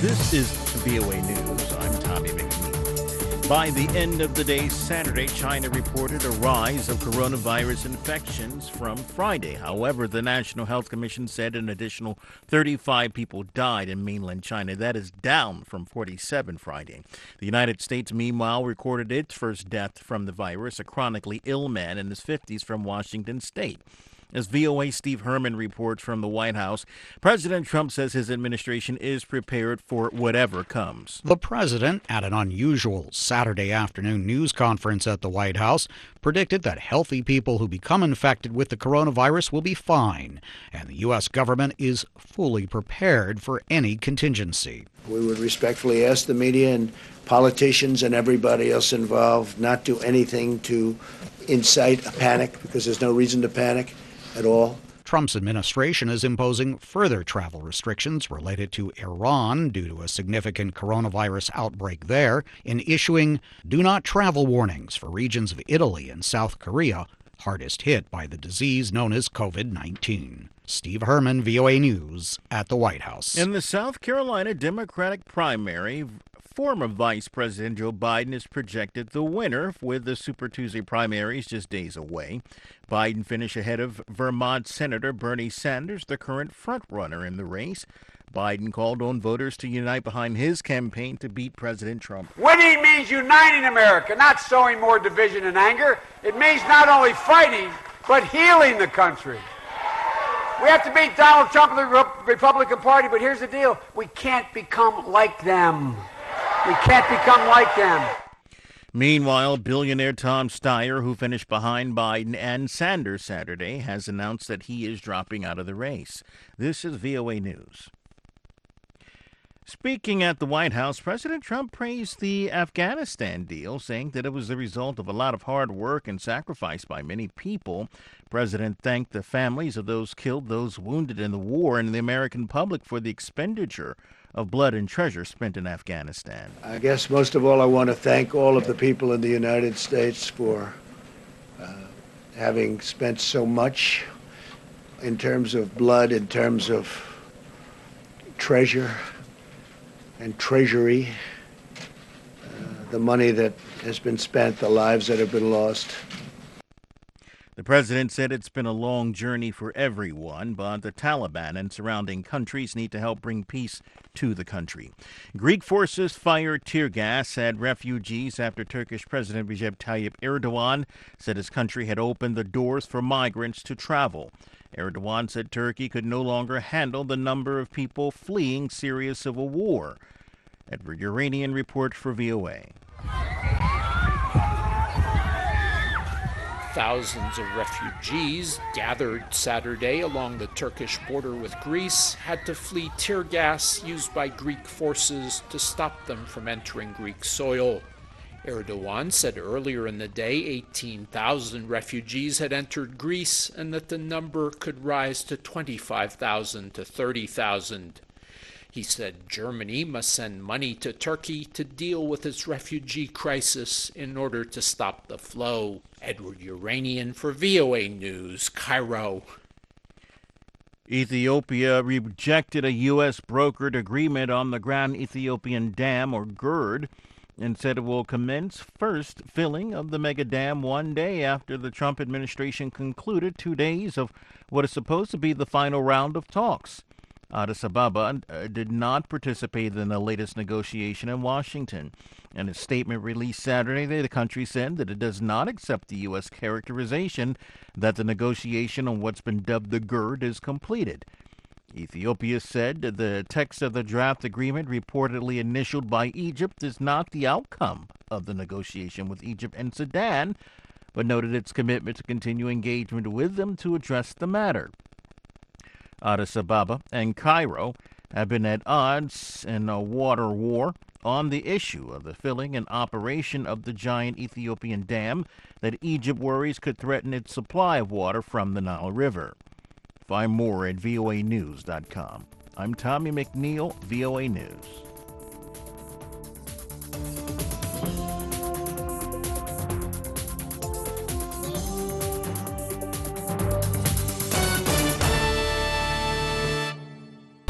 This is VOA News. I'm Tommy McNeil. By the end of the day Saturday, China reported a rise of coronavirus infections from Friday. However, the National Health Commission said an additional 35 people died in mainland China. That is down from 47 Friday. The United States, meanwhile, recorded its first death from the virus, a chronically ill man in his 50s from Washington State. As VOA Steve Herman reports from the White House, President Trump says his administration is prepared for whatever comes. The president, at an unusual Saturday afternoon news conference at the White House, predicted that healthy people who become infected with the coronavirus will be fine, and the U.S. government is fully prepared for any contingency. We would respectfully ask the media and politicians and everybody else involved not do anything to incite a panic, because there's no reason to panic at all. Trump's administration is imposing further travel restrictions related to Iran due to a significant coronavirus outbreak there, and issuing do not travel warnings for regions of Italy and South Korea, hardest hit by the disease known as COVID-19. Steve Herman, VOA News, at the White House. In the South Carolina Democratic primary, former Vice President Joe Biden is projected the winner, with the Super Tuesday primaries just days away. Biden finished ahead of Vermont Senator Bernie Sanders, the current frontrunner in the race. Biden called on voters to unite behind his campaign to beat President Trump. Winning means uniting America, not sowing more division and anger. It means not only fighting, but healing the country. We have to beat Donald Trump and the Republican Party, but here's the deal. We can't become like them. We can't become like them. Meanwhile, billionaire Tom Steyer, who finished behind Biden and Sanders Saturday, has announced that he is dropping out of the race. This is VOA News. Speaking at the White House, President Trump praised the Afghanistan deal, saying that it was the result of a lot of hard work and sacrifice by many people. The president thanked the families of those killed, those wounded in the war, and the American public for the expenditure of blood and treasure spent in Afghanistan. I guess most of all I want to thank all of the people in the United States for having spent so much in terms of blood, in terms of treasure and treasury, the money that has been spent, the lives that have been lost. The president said it's been a long journey for everyone, but the Taliban and surrounding countries need to help bring peace to the country. Greek forces fired tear gas at refugees after Turkish President Recep Tayyip Erdogan said his country had opened the doors for migrants to travel. Erdogan said Turkey could no longer handle the number of people fleeing Syria's civil war. Edward Uranian reports for VOA. Thousands of refugees gathered Saturday along the Turkish border with Greece had to flee tear gas used by Greek forces to stop them from entering Greek soil. Erdogan said earlier in the day 18,000 refugees had entered Greece and that the number could rise to 25,000 to 30,000. He said Germany must send money to Turkey to deal with its refugee crisis in order to stop the flow. Edward Uranian for VOA News, Cairo. Ethiopia rejected a U.S. brokered agreement on the Grand Ethiopian Dam, or GERD, and said it will commence first filling of the mega dam one day after the Trump administration concluded 2 days of what is supposed to be the final round of talks. Addis Ababa did not participate in the latest negotiation in Washington. In a statement released Saturday, the country said that it does not accept the U.S. characterization that the negotiation on what's been dubbed the GERD is completed. Ethiopia said the text of the draft agreement reportedly initialed by Egypt is not the outcome of the negotiation with Egypt and Sudan, but noted its commitment to continue engagement with them to address the matter. Addis Ababa and Cairo have been at odds in a water war on the issue of the filling and operation of the giant Ethiopian dam that Egypt worries could threaten its supply of water from the Nile River. Find more at voanews.com. I'm Tommy McNeil, VOA News.